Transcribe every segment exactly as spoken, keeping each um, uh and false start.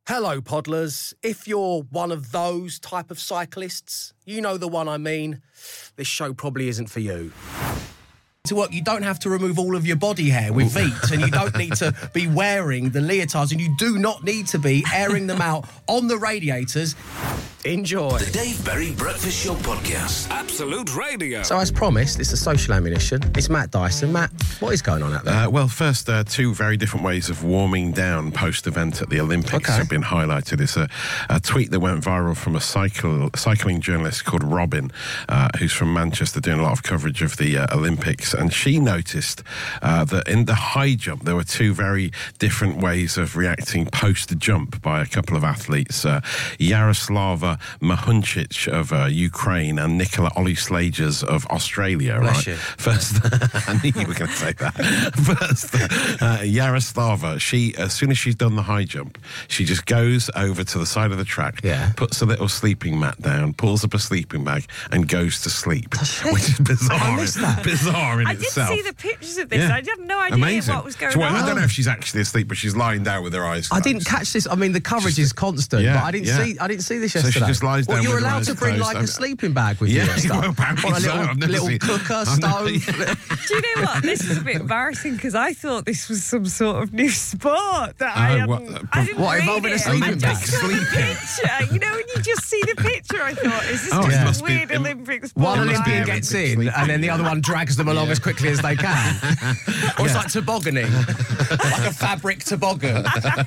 Hello, Podlers. If you're one of those type of cyclists, you know the one I mean, this show probably isn't for you. To work, you don't have to remove all of your body hair with Veet, and you don't need to be wearing the leotards, and you do not need to be airing them out on the radiators. Enjoy. The Dave Berry Breakfast Show Podcast. Absolute Radio. So, as promised, it's a social ammunition. It's Matt Dyson. Matt, what is going on out there? Uh, well, first, uh, two very different ways of warming down post-event at the Olympics Okay. have been highlighted. It's a, a tweet that went viral from a cycle, cycling journalist called Robin, uh, who's from Manchester, doing a lot of coverage of the uh, Olympics. And she noticed uh, that in the high jump, there were two very different ways of reacting post-jump by a couple of athletes. Uh, Yaroslava Mahuncic of uh, Ukraine and Nicola Ollie-Slagers of Australia. Bless right? you. First, I knew you were going to say that. First, uh, Yaroslava, she, as soon as she's done the high jump, she just goes over to the side of the track, Yeah. puts a little sleeping mat down, pulls up a sleeping bag, and goes to sleep. Which is bizarre. I missed that. Bizarre in I did itself. see the pictures of this. Yeah. I had no idea Amazing. what was going So, well, on. I don't know if she's actually asleep, but she's lying down with her eyes I closed. didn't catch this. I mean, the coverage Just- is constant, yeah, but I didn't yeah. see. I didn't see this So she yesterday. just lies Well, down you're with her allowed eyes to bring closed. like a I'm- sleeping bag with Yeah, you and stuff. well, apparently Or a so. little, I've never little seen- cooker, I've never- stove. Do you know what? This is a bit embarrassing because I thought this was some sort of new sport that I Oh, hadn't. what, uh, I didn't what, read involving a it. sleeping I bag? just saw the Sleeping. picture. You know, when you just see the picture, I thought, is this Oh, just it a must be- weird it- Olympic sport? One It must be Olympian Olympic gets in, sleeping, and then the yeah. other one drags them along as quickly as they can. Or it's like tobogganing, like a fabric toboggan.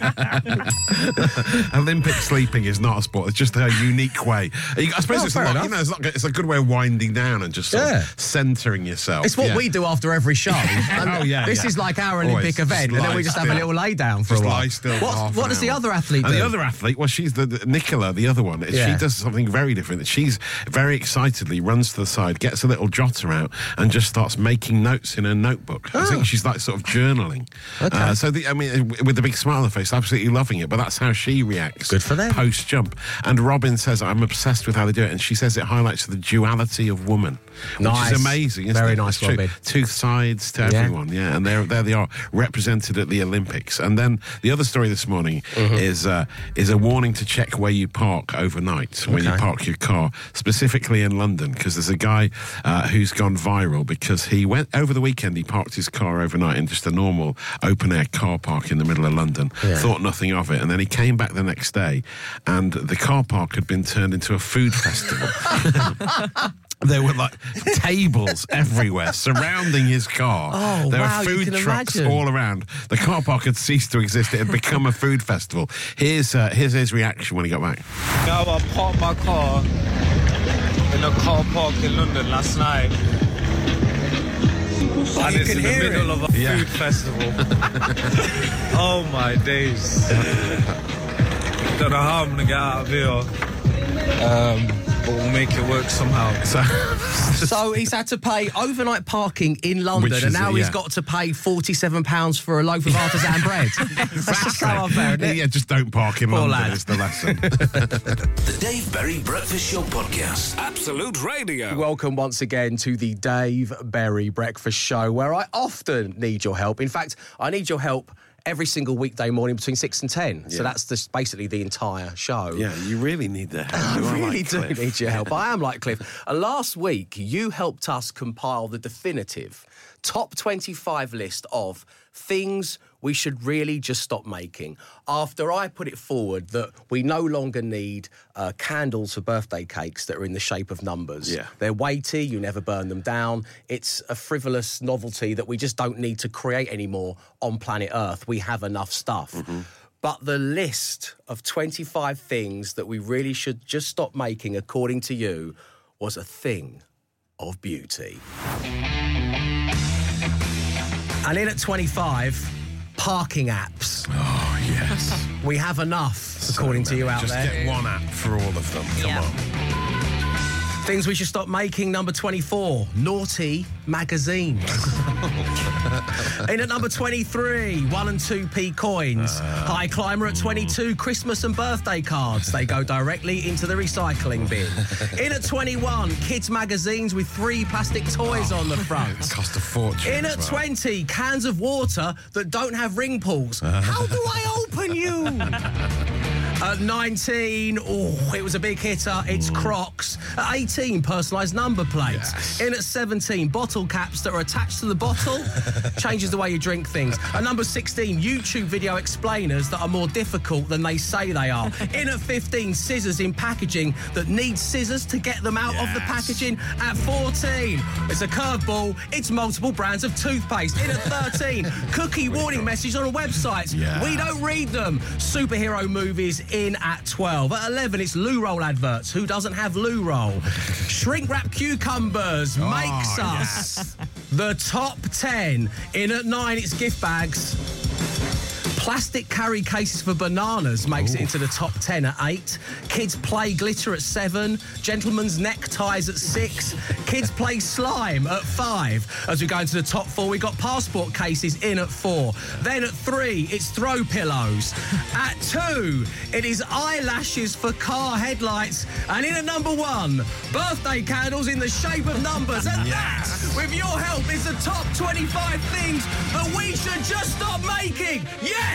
Olympic sleeping is not a sport. It's just a unique way. I suppose Well, it's, a fair lot, enough. you know, it's, not, it's a good way of winding down and just sort Yeah. of centering yourself. It's what Yeah. we do after every show. And Oh, yeah, This yeah. is like our Always. Olympic Just event, and then lie we just have a still. little lay down for Just a while. lie still for What, half what an does the hour. other athlete And do? the other athlete, well, she's the, the Nicola, the other one. Yeah. She does something very different. She's very excitedly runs to the side, gets a little jotter out, and just starts making notes in her notebook. I think she's like sort of journaling. Okay. Uh, so, the, I mean, with the big smile on her face, absolutely loving it. But that's how she reacts. Good for them. Post jump. And Robin says, "I'm obsessed with how they do it," and she says it highlights the duality of woman, which Nice. is amazing. Isn't Very it? nice, It's true. Robin. Two sides to Yeah. everyone. Yeah, and there, there they are, represented at the Olympics. And then the other story this morning Mm-hmm. is uh, is a warning to check where you park overnight when you Okay. park your car, specifically in London, because there's a guy uh, who's gone viral because he went over the weekend. He parked his car overnight in just a normal open air car park in the middle of London. Yeah. Thought nothing of it, and then he came back the next day, and the car park had been turned into a food festival. There were like tables everywhere surrounding his car. Oh, there wow, were you food can trucks imagine. all around. The car park had ceased to exist. It had become a food festival. Here's uh, here's his reaction when he got back. Now I parked my car in a car park in London last night. And you it's can in the hear middle it. of a Yeah. food festival. Oh my days. Don't know how I'm gonna get out of here. Um, but we'll make it work somehow. So, So he's had to pay overnight parking in London, Which and is, now uh, he's yeah. got to pay forty-seven pounns for a loaf of artisan bread. That's just so unfair, isn't it? yeah, just don't park in Poor London. lad. Is the lesson. The Dave Berry Breakfast Show Podcast. Absolute Radio. Welcome once again to the Dave Berry Breakfast Show, where I often need your help. In fact, I need your help every single weekday morning between six and ten. So Yeah. that's the, basically the entire show. Yeah, you really need the help. I You are really like do Cliff. need your help. I am like Cliff. And last week, you helped us compile the definitive top twenty-five list of things we should really just stop making. After I put it forward that we no longer need uh, candles for birthday cakes that are in the shape of numbers. Yeah. They're weighty, you never burn them down. It's a frivolous novelty that we just don't need to create anymore on planet Earth. We have enough stuff. Mm-hmm. But the list of twenty-five things that we really should just stop making, according to you, was a thing of beauty. And in at twenty-five, parking apps. Oh, yes. We have enough, according to you out Just there. get one app for all of them. Come Yeah. on. Things we should stop making. Number twenty-four, naughty magazines. In at number twenty-three, one and two p coins. High climber at twenty-two, Christmas and birthday cards. They go directly into the recycling bin. In at twenty-one, kids magazines with three plastic toys on the front. Cost a fortune. In as at well. twenty, cans of water that don't have ring pulls. How do I open you? At nineteen, oh, it was a big hitter. It's Crocs. At eighteen, personalised number plates. Yes. In at seventeen, bottle caps that are attached to the bottle. Changes the way you drink things. At number sixteen, YouTube video explainers that are more difficult than they say they are. In at fifteen, scissors in packaging that need scissors to get them out of the Yes. packaging. At fourteen, it's a curveball. It's multiple brands of toothpaste. In at thirteen, cookie warning messages on websites. Yeah. We don't read them. Superhero movies in at twelve. At eleven, it's loo roll adverts. Who doesn't have loo roll? Shrink wrap cucumbers makes us the top ten. In at nine, it's gift bags. Plastic carry cases for bananas makes it into the top ten at eight. Kids play glitter at seven. Gentlemen's neckties at six. Kids play slime at five. As we go into the top four, we got passport cases in at four. Then at three, it's throw pillows. At two, it is eyelashes for car headlights. And in at number one, birthday candles in the shape of numbers. And that, with your help, is the top twenty-five things that we should just stop making. Yes!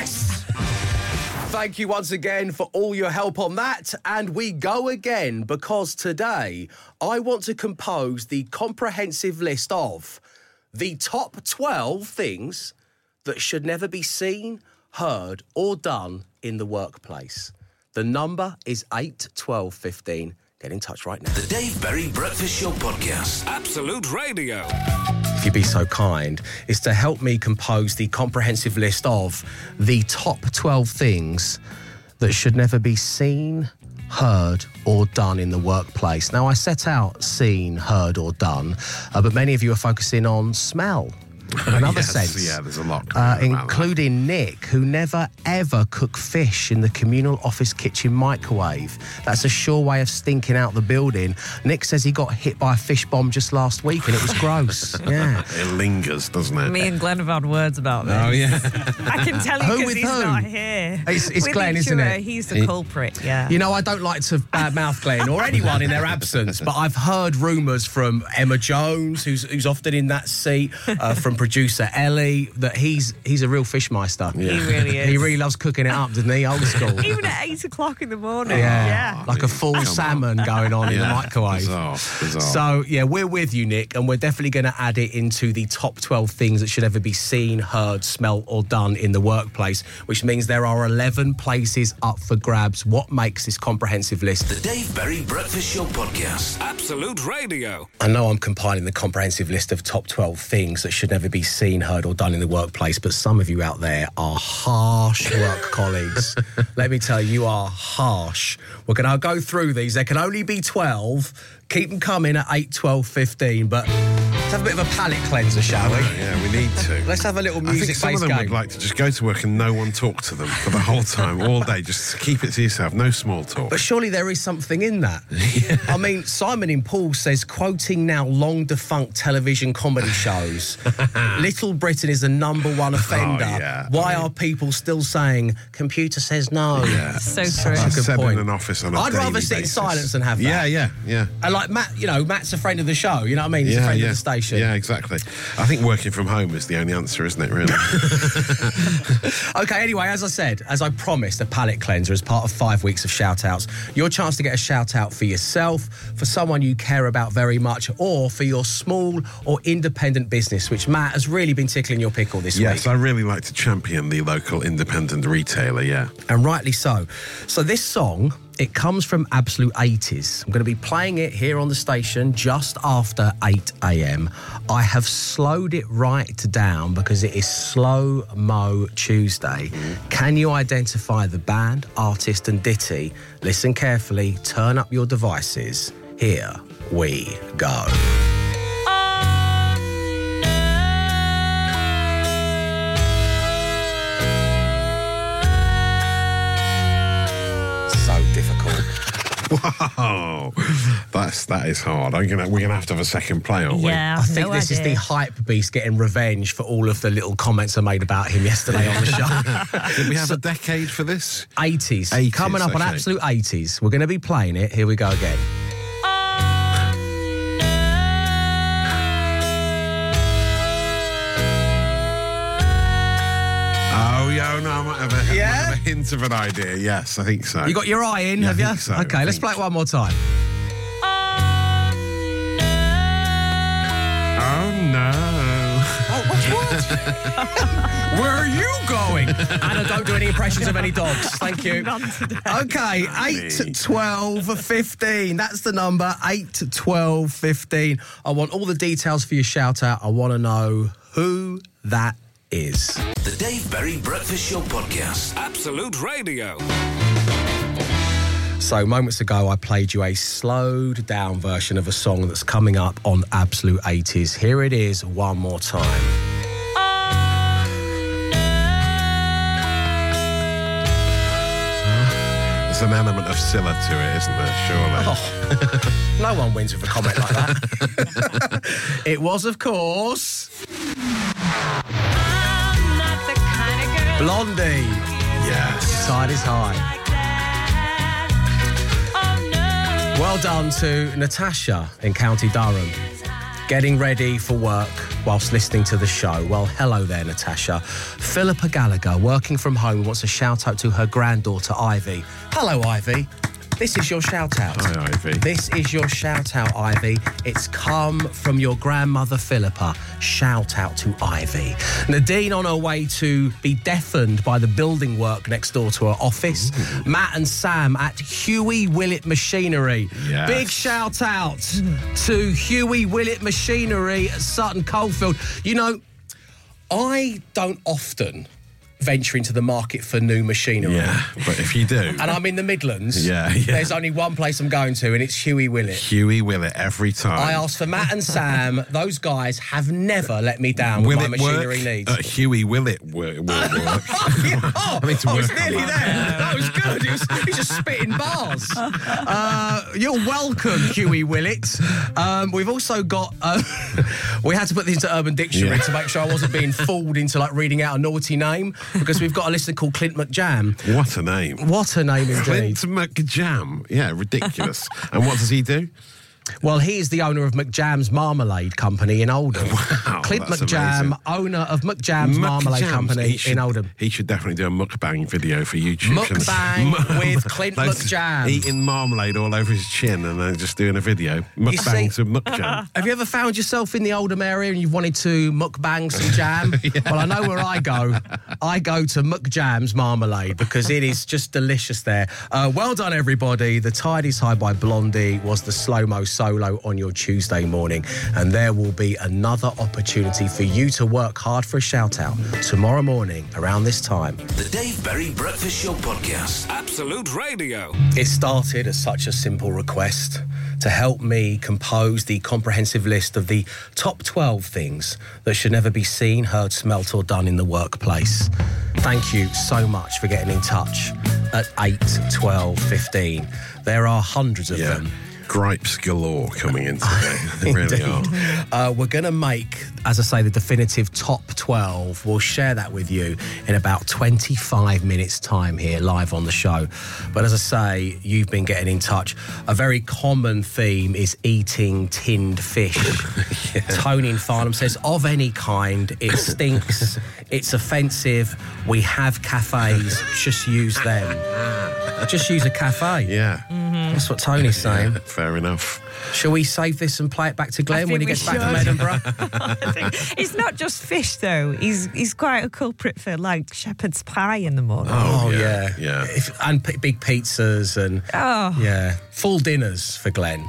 Thank you once again for all your help on that. And we go again because today I want to compose the comprehensive list of the top twelve things that should never be seen, heard or done in the workplace. The number is eight twelve fifteen. Get in touch right now. The Dave Berry Breakfast Show Podcast. Absolute Radio. If you'd be so kind, is to help me compose the comprehensive list of the top twelve things that should never be seen, heard or done in the workplace. Now, I set out seen, heard or done, uh, but many of you are focusing on smell. Another Yes, sense. yeah, there's a lot going Uh, on about including Nick, who never ever cook fish in the communal office kitchen microwave. That's a sure way of stinking out the building. Nick says he got hit by a fish bomb just last week and it was gross. Yeah. that. It lingers, doesn't it? Me and Glenn have had words about this. Oh, yeah. I can tell you Who because with he's who? not here. It's- it's With Glenn, each isn't other, it? He's the culprit, yeah. You know, I don't like to badmouth Glenn or anyone in their absence, but I've heard rumours from Emma Jones, who's who's often in that seat, uh, from producer Ellie, that he's he's a real fishmeister. He really is. He really loves cooking it up, doesn't he? Old school. Even at eight o'clock in the morning. Yeah. Yeah. Like a full Come on. salmon going on in the Yeah, microwave. bizarre, bizarre. So, yeah, we're with you, Nick, and we're definitely going to add it into the top twelve things that should ever be seen, heard, smelt or done in the workplace, which means there are eleven places up for grabs. What makes this comprehensive list? The Dave Berry Breakfast Show Podcast. Absolute Radio. I know I'm compiling the comprehensive list of top twelve things that should never be seen, heard or done in the workplace, but some of you out there are harsh work colleagues. Let me tell you, you are harsh. We're going to go through these. There can only be twelve. Keep them coming at eight, twelve, fifteen, but let's have a bit of a palate cleanser, shall we? Yeah, we need to. Let's have a little I think music-based some of them game. would like to just go to work and no one talk to them for the whole time, all day. Just keep it to yourself. No small talk. But surely there is something in that. I mean, Simon in Paul says, quoting now long-defunct television comedy shows, Little Britain is the number one offender. Oh, yeah. Why I mean- are people still saying, computer says no? Yeah. So true. Such a good Seven point. in an office on a I'd rather daily sit in basis. silence than have that. Yeah, yeah, yeah. And like Matt, you know, Matt's a friend of the show, you know what I mean? He's a yeah, friend yeah. of the station. Yeah, exactly. I think working from home is the only answer, isn't it, really? Okay, anyway, as I said, as I promised, a palate cleanser as part of five weeks of shout-outs. Your chance to get a shout-out for yourself, for someone you care about very much, or for your small or independent business, which Matt has really been tickling your pickle this Yes, week. I really like to champion the local independent retailer, yeah. And rightly so. So this song, it comes from Absolute eighties. I'm going to be playing it here on the station just after eight a.m. I have slowed it right down because it is Slow Mo Tuesday. Can you identify the band, artist and ditty? Listen carefully, turn up your devices. Here we go. So difficult. Wow, that's that is hard. I'm gonna we're gonna have to have a second play, aren't we? Yeah. I think no this is idea. the hype beast getting revenge for all of the little comments I made about him yesterday on the show. Did we have a decade for this? eighties. eighties, Coming up on okay. Absolute eighties. We're going to be playing it. Here we go again. Oh yeah, no, I might have a Yeah? might have a hint of an idea. Yes, I think so. You got your eye in, Yeah, have I you? think so. Okay, I let's think play it one more time. Oh no! Oh, what's what? Where are you going? Anna, don't do any impressions of any dogs. Thank you. None today. Okay, eight, twelve, fifteen. That's the number, eight, twelve, fifteen. I want all the details for your shout out. I want to know who that is. The Dave Berry Breakfast Show Podcast. Absolute Radio. So, moments ago, I played you a slowed down version of a song that's coming up on Absolute eighties. Here it is one more time. There's an element of Scylla to it, isn't there? Surely. Oh, no one wins with a comment like that. It was, of course, I'm not the kind of girl Blondie. Yes. Tide is high. Well done to Natasha in County Durham, getting ready for work whilst listening to the show. Well, hello there, Natasha. Philippa Gallagher, working from home, wants a shout out to her granddaughter, Ivy. Hello, Ivy. This is your shout out. Hi, Ivy. This is your shout out, Ivy. It's come from your grandmother, Philippa. Shout out to Ivy. Nadine on her way to be deafened by the building work next door to her office. Ooh. Matt and Sam at Huey Willett Machinery. Yes. Big shout out to Huey Willett Machinery at Sutton Coldfield. You know, I don't often venture into the market for new machinery. Yeah, but if you do... And I'm in the Midlands. Yeah, yeah. There's only one place I'm going to, and it's Huey Willett. Huey Willett every time. I asked for Matt and Sam. Those guys have never let me down with Will my it machinery work? needs. Uh, Huey Willett will, will work. oh, I need to I was work on nearly that. there. That was good. He was, he was just spitting bars. Uh, you're welcome, Huey Willett. Um, we've also got... Uh, we had to put this into Urban Dictionary Yeah. to make sure I wasn't being fooled into like reading out a naughty name, because we've got a listener called Clint McJam. What a name. What a name indeed. Clint McJam. Yeah, ridiculous. And what does he do? Well, he is the owner of McJam's Marmalade Company in Oldham. Wow, Clint that's McJam, amazing. owner of McJam's Marmalade McJam's. Company He should- in Oldham. He should definitely do a mukbang video for YouTube. Mukbang shouldn't he? with Clint Like, McJam. Eating marmalade all over his chin and then just doing a video. Mukbang see- to McJam. Have you ever found yourself in the Oldham area and you've wanted to mukbang some jam? Well, I know where I go. I go to McJam's Marmalade because it is just delicious there. Uh, well done, everybody. The Tide is High by Blondie was the slow-mo solo on your Tuesday morning, and there will be another opportunity for you to work hard for a shout-out tomorrow morning around this time. The Dave Berry Breakfast Show Podcast. Absolute Radio. It started as such a simple request to help me compose the comprehensive list of the top twelve things that should never be seen, heard, smelt or done in the workplace. Thank you so much for getting in touch at eight, twelve, fifteen. There are hundreds of Yeah. them. Gripes galore coming in today. They really are. Uh, we're going to make, as I say, the definitive top twelve. We'll share that with you in about twenty-five minutes' time here live on the show. But as I say, you've been getting in touch. A very common theme is eating tinned fish. yeah. Tony in Farnham says, of any kind, it stinks, it's offensive, we have cafes, just use them. Just use a cafe. Yeah. That's what Tony's saying. Yeah, fair enough. Shall we save this and play it back to I Glenn when he think gets we back from should. Edinburgh? I think it's not just fish, though. He's he's quite a culprit for, like, shepherd's pie in the morning. Oh, yeah, yeah. yeah. If, and p- big pizzas and, Oh. yeah, full dinners for Glenn.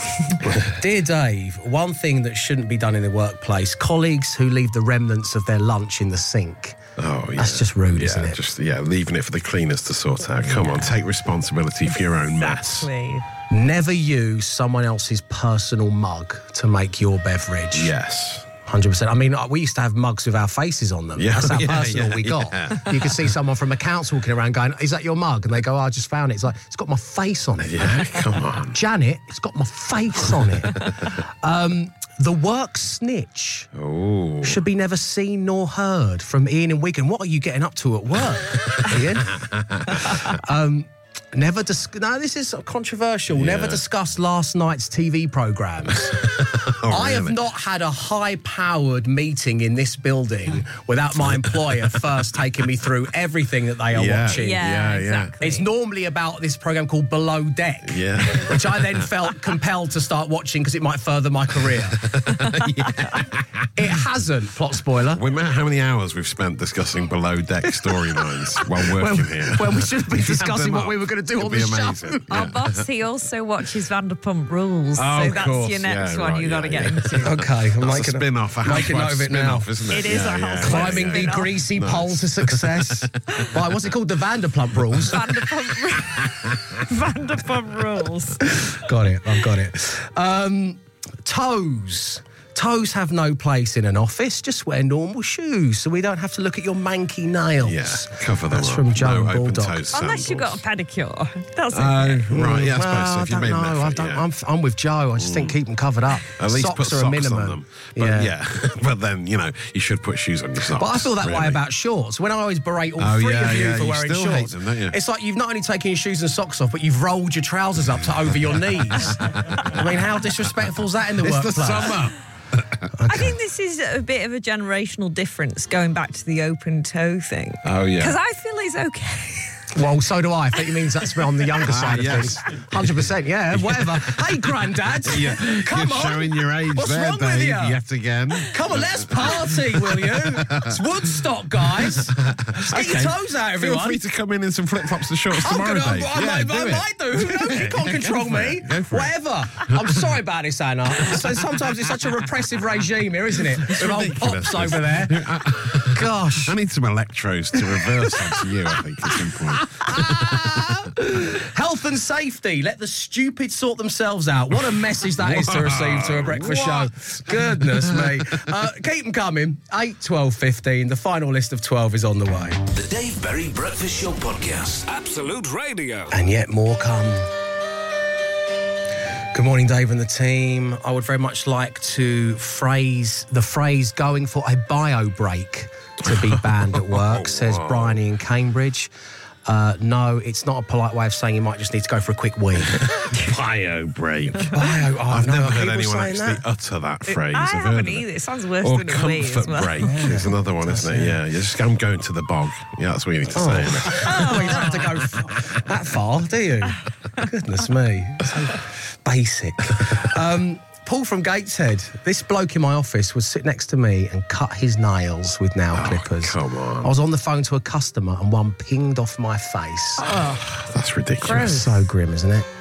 Dear Dave, one thing that shouldn't be done in the workplace, colleagues who leave the remnants of their lunch in the sink. Oh, yeah. That's just rude, yeah, isn't it? Just, yeah, leaving it for the cleaners to sort out. Come on, take responsibility for your own mess. Exactly. Never use someone else's personal mug to make your beverage. Yes. one hundred percent. I mean, we used to have mugs with our faces on them. Yeah, That's how yeah, personal yeah, we got. yeah. You could see someone from accounts walking around going, is that your mug? And they go, oh, I just found it. It's like, it's got my face on it. Yeah, come on. Janet, it's got my face on it. um, the work snitch Oh. should be never seen nor heard from Ian in Wigan. What are you getting up to at work, Ian? um, Never dis- No, this is controversial. Yeah. Never discuss last night's T V programmes. Oh, I have really? not had a high-powered meeting in this building without my employer first taking me through everything that they are Yeah. watching. Yeah, Yeah, yeah. exactly. It's normally about this programme called Below Deck, Yeah. which I then felt compelled to start watching because it might further my career. It hasn't, plot spoiler. We know how many hours we've spent discussing below deck storylines while working When, here. when we should have been If you add discussing them what up, we were going to do it'd on be the show. amazing. Our Yeah. boss, he also watches Vanderpump Rules, Oh, so of that's course. your next Yeah, one right, you got to yeah, get yeah. into. Okay, I'm That's making a spin-off, a making housewife note of it now. spin-off, isn't it? It is Yeah, a yeah, housewife yeah, Climbing yeah. the Spin-off. greasy Nice. pole to success. Right, what's it called? The Vanderpump Rules. Vanderpump, Vanderpump Rules. Got it. I've got it. Um, toes. Toes have no place in an office. Just wear normal shoes so we don't have to look at your manky nails. Yeah, cover them That's up. from Joe no Bulldog. open-toed Unless you've got a sandals. pedicure. That's Oh, okay. right, yeah, I suppose Well, so. I If you've don't made know. an I effort, don't, yeah. I'm, I'm with Joe. I just think keep them covered up. At least socks put are a socks minimum. on them. But yeah. but then, you know, you should put shoes on your socks. But I feel that really. way about shorts. When I always berate all Oh, three yeah, of you yeah, for you wearing still hate shorts, them, don't you? it's like you've not only taken your shoes and socks off, but you've rolled your trousers up to over your knees. I mean, how disrespectful is that in the It's workplace? the summer. I think this is a bit of a generational difference going back to the open toe thing. Oh, yeah. Because I feel it's okay. Well, so do I. I think it means that's on the younger Ah, side of yes. things. one hundred percent, yeah, whatever. Hey, Granddad. Yeah, Come you're on. showing your age What's there, wrong with Dave, you? yet again. Come on, let's party, will you? It's Woodstock, guys. Just get your toes out, everyone. Feel free to come in in some flip-flops and shorts I'm tomorrow, gonna, Dave. I, yeah, might, do I it. might do. Who knows? You can't Go control for me. it. Go for it. Whatever. I'm sorry about this, Anna. So sometimes it's such a repressive regime here, isn't it? With old ridiculous, Pops this. over there. Gosh. I need some electrodes to reverse onto you, I think, at some point. Health and safety. Let the stupid sort themselves out. What a message that is to receive to a breakfast What? show. Goodness me. Uh, keep them coming. eight, twelve, fifteen. The final list of twelve is on the way. The Dave Berry Breakfast Show Podcast. Absolute Radio. And yet more come. Good morning, Dave and the team. I would very much like to phrase the phrase going for a bio break to be banned at work, says Bryony in Cambridge. Uh, no, it's not a polite way of saying you might just need to go for a quick wee. Bio break. Bio, oh, I've no, never are heard people anyone saying actually that? utter that phrase. I I've heard haven't of either. it. It sounds worse Or than a wee comfort as well. break is another one, isn't it? Yeah, you just I'm going to the bog. Yeah, that's what you need to say. Isn't it? Oh, you don't have to go f- that far, do you? Goodness me. So basic. Um, Paul from Gateshead. This bloke in my office would sit next to me and cut his nails with nail clippers. come on. I was on the phone to a customer and one pinged off my face. That's ridiculous. So grim, isn't it?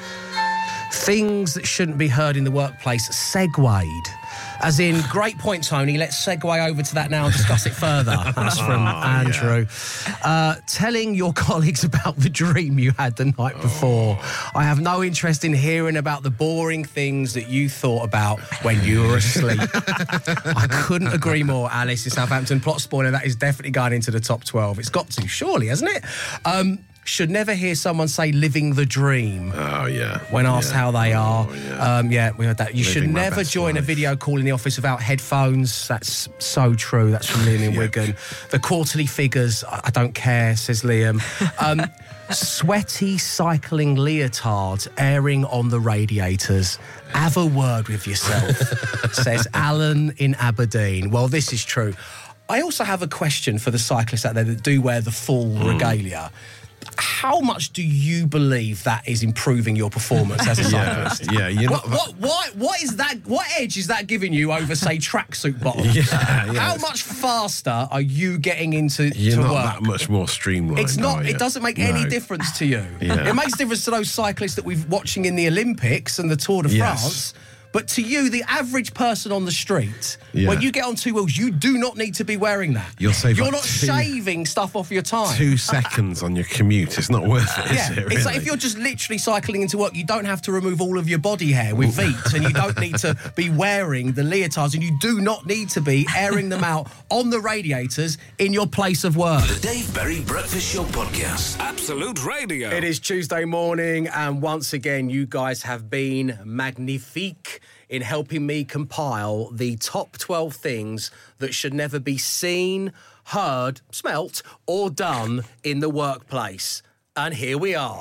Things that shouldn't be heard in the workplace segued. As in, great point, Tony. Let's segue over to that now and discuss it further. That's from Andrew. Uh, telling your colleagues about the dream you had the night before. I have no interest in hearing about the boring things that you thought about when you were asleep. I couldn't agree more, Alice in Southampton. Plot spoiler, that is definitely going into the top twelve. It's got to, surely, hasn't it? Um, should never hear someone say living the dream. Oh, yeah. When asked Yeah. how they are. Oh, yeah. Um, yeah, we heard that. You should Living my never best join a life. video call in the office without headphones. That's so true. That's from Liam in Yeah. Wigan. The quarterly figures, I I don't care, says Liam. Um, sweaty cycling leotards airing on the radiators. Have a word with yourself, says Alan in Aberdeen. Well, this is true. I also have a question for the cyclists out there that do wear the full Hmm. regalia. How much do you believe that is improving your performance as a Yeah, cyclist? yeah, you're What, not. what, what, what is that? What edge is that giving you over, say, tracksuit bottoms? Yeah, yeah, How it's- much faster are you getting into You're to not work? that much more streamlined. It's not. are you? It doesn't make any No. difference to you. Yeah. It makes a difference to those cyclists that we're watching in the Olympics and the Tour de Yes. France. But to you, the average person on the street, Yeah. when you get on two wheels, you do not need to be wearing that. You'll save You're like not two- shaving stuff off your time. Two seconds on your commute. It's not worth it, is Yeah, it? Really? it's like if you're just literally cycling into work, you don't have to remove all of your body hair with Veet, and you don't need to be wearing the leotards, and you do not need to be airing them out on the radiators in your place of work. The Dave Berry Breakfast Show Podcast. Absolute Radio. It is Tuesday morning, and once again, you guys have been magnifique in helping me compile the top twelve things that should never be seen, heard, smelt, or done in the workplace. And here we are.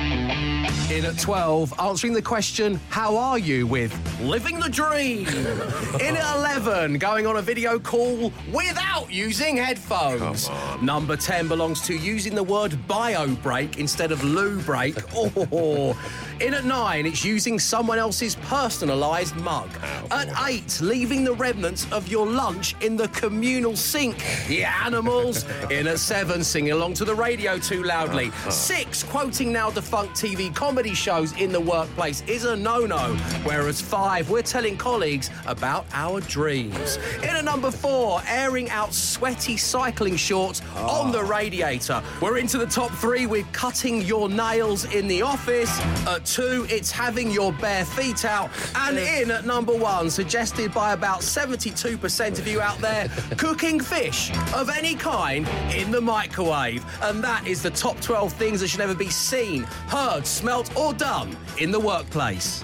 In at twelve, answering the question, how are you, with Living the Dream. In at eleven, going on a video call without using headphones. Number ten belongs to using the word bio break instead of loo break. Oh. In at nine, it's using someone else's personalised mug. At eight, leaving the remnants of your lunch in the communal sink. The animals. In at seven, singing along to the radio too loudly. Six, quoting now defunct T V comedy shows in the workplace is a no-no. Whereas five, we're telling colleagues about our dreams. In at number four, airing out sweaty cycling shorts oh. on the radiator. We're into the top three with cutting your nails in the office. At two, it's having your bare feet out. And in at number one, suggested by about seventy-two percent of you out there, cooking fish of any kind in the microwave. And that is the top twelve things that should never be seen, heard, smelt or done in the workplace.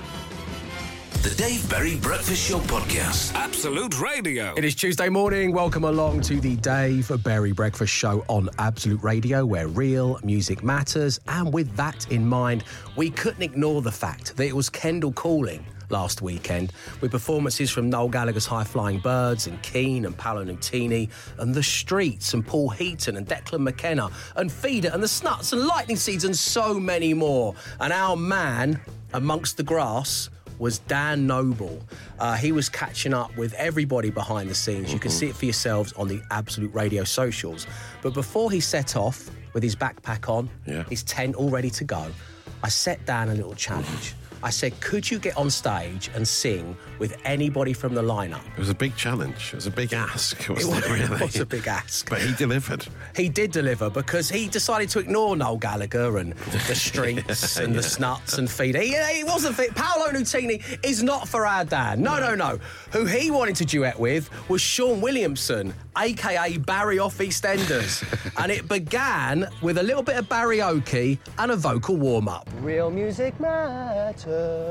The Dave Berry Breakfast Show Podcast. Absolute Radio. It is Tuesday morning. Welcome along to the Dave Berry Breakfast Show on Absolute Radio, where real music matters. And with that in mind, we couldn't ignore the fact that it was Kendal Calling last weekend, with performances from Noel Gallagher's High Flying Birds and Keane and Paolo Nutini and The Streets and Paul Heaton and Declan McKenna and Feeder and The Snuts and Lightning Seeds and so many more. And our man amongst the grass was Dan Noble. Uh, he was catching up with everybody behind the scenes. Mm-hmm. You can see it for yourselves on the Absolute Radio socials. But before he set off with his backpack on, yeah. his tent all ready to go, I set Dan a little challenge. I said, could you get on stage and sing with anybody from the lineup? It was a big challenge. It was a big ask. It was, it was, really. It was a big ask. But he delivered. He did deliver, because he decided to ignore Noel Gallagher and The Streets and yeah. The Snuts and Feeder. He, he wasn't fit. Paolo Nutini is not for our Dan. No, no, no. Who he wanted to duet with was Sean Williamson, a k a. Barry off EastEnders. And it began with a little bit of barrioke and a vocal warm-up. Real music matters.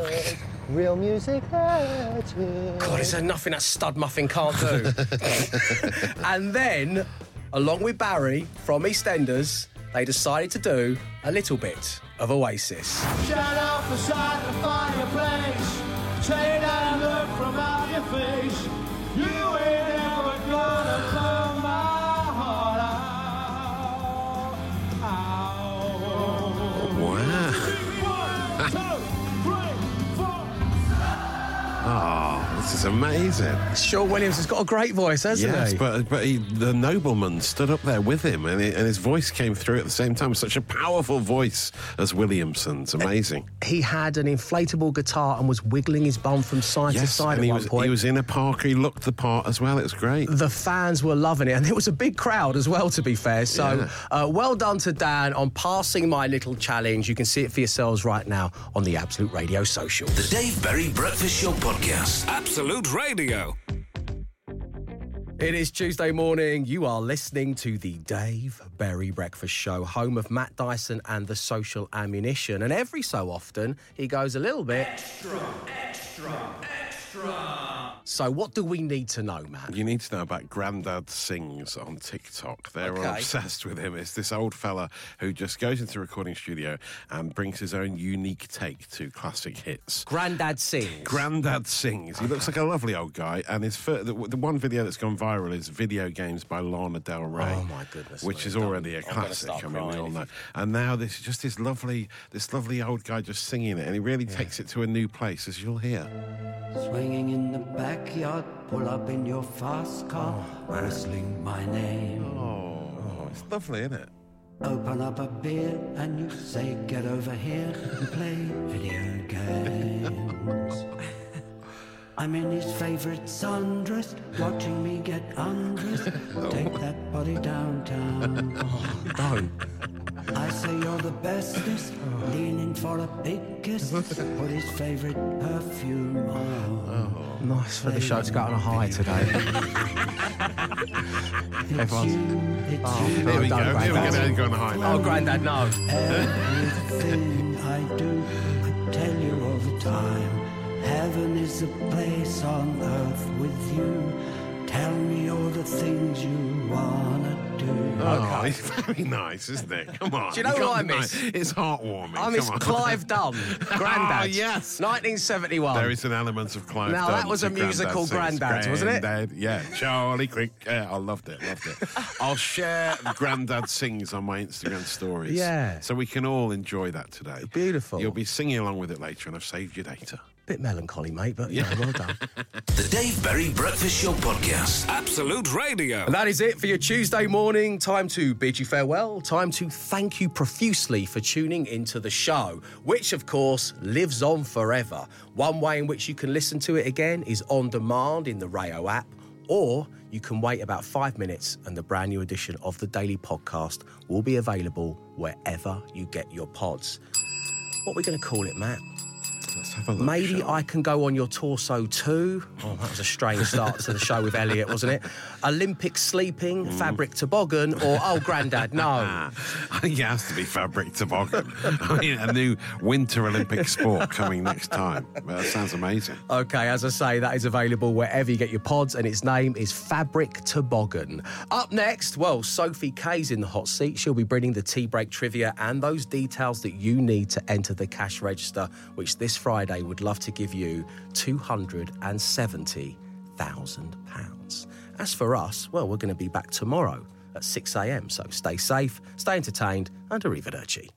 Real music matters. God, is there nothing that stud muffin can't do? And then, along with Barry from EastEnders, they decided to do a little bit of Oasis. Shut off the side of the fireplace. Take that look from out your face. You ain't ever gonna turn my heart out. Wow. Oh, this is amazing. Sean Williams has got a great voice, hasn't yes, he? Yes, but, but he, the nobleman stood up there with him, and, he, and his voice came through at the same time. Such a powerful voice as Williamson's. Amazing. He had an inflatable guitar and was wiggling his bum from side yes, to side and at he one was, point. He was in a park. He looked the part as well. It was great. The fans were loving it, and there was a big crowd as well, to be fair. So yeah. uh, well done to Dan on passing my little challenge. You can see it for yourselves right now on the Absolute Radio socials. The Dave Berry Breakfast Show Podcast. Absolute Radio. It is Tuesday morning. You are listening to the Dave Berry Breakfast Show, home of Matt Dyson and the Social Ammunition. And every so often, he goes a little bit... Extra, extra, extra. So what do we need to know, Matt? You need to know about Grandad Sings on TikTok. They're okay. obsessed with him. It's this old fella who just goes into a recording studio and brings his own unique take to classic hits. Grandad Sings. Grandad Sings. He looks like a lovely old guy. And his fir- the, the one video that's gone viral is Video Games by Lana Del Rey. Oh, my goodness. Which is already a classic. I mean, we all know. And now this is just this lovely, this lovely old guy just singing it. And he really yeah. takes it to a new place, as you'll hear. Swinging in the backyard, pull up in your fast car, oh, whistling my name. Oh, oh, it's lovely, isn't it? Open up a beer and you say, get over here and play video games. I'm in his favourite sundress, watching me get undressed. Take that body downtown. Oh, don't. I say you're the bestest, leaning for a big kiss. Put his favourite perfume on. Oh, nice for the show to go on a high today. Everyone's... You, oh, you. There we go. Here we're going to go on a high now. Oh, Grandad, no. Everything I do, I tell you all the time. Heaven is a place on earth with you. Tell me all the things you wanna do. Oh, it's very nice, isn't it? Come on. Do you know can't what I deny miss? it. It's heartwarming. I miss Come on. Clive Dunn, Grandad. Oh, yes. nineteen seventy-one. There is an element of Clive Now, Dunn that was to a musical Grandad sings. Grandad, wasn't it? Grandad, yeah. Charlie Crick. Yeah, I loved it, loved it. I'll share Grandad Sings on my Instagram stories. Yeah. So we can all enjoy that today. Beautiful. You'll be singing along with it later, and I've saved your data. Bit melancholy, mate, but yeah, well done. The Dave Berry Breakfast Show Podcast. Absolute Radio. And that is it for your Tuesday morning. Time to bid you farewell. Time to thank you profusely for tuning into the show, which, of course, lives on forever. One way in which you can listen to it again is on demand in the Rayo app, or you can wait about five minutes and the brand new edition of the Daily Podcast will be available wherever you get your pods. What are we going to call it, Matt? Let's have a look. Maybe shall we? I can go on your torso too. Oh, that was a strange start to the show with Elliot, wasn't it? Olympic sleeping, Mm. fabric toboggan, or oh, Grandad, no. I think it has to be fabric toboggan. I mean, a new Winter Olympic sport coming next time. Well, that sounds amazing. Okay, as I say, that is available wherever you get your pods, and its name is Fabric Toboggan. Up next, well, Sophie Kay's in the hot seat. She'll be bringing the tea break trivia and those details that you need to enter the cash register, which this Friday would love to give you two hundred seventy thousand pounds. As for us, well, we're going to be back tomorrow at six a.m, so stay safe, stay entertained, and arrivederci.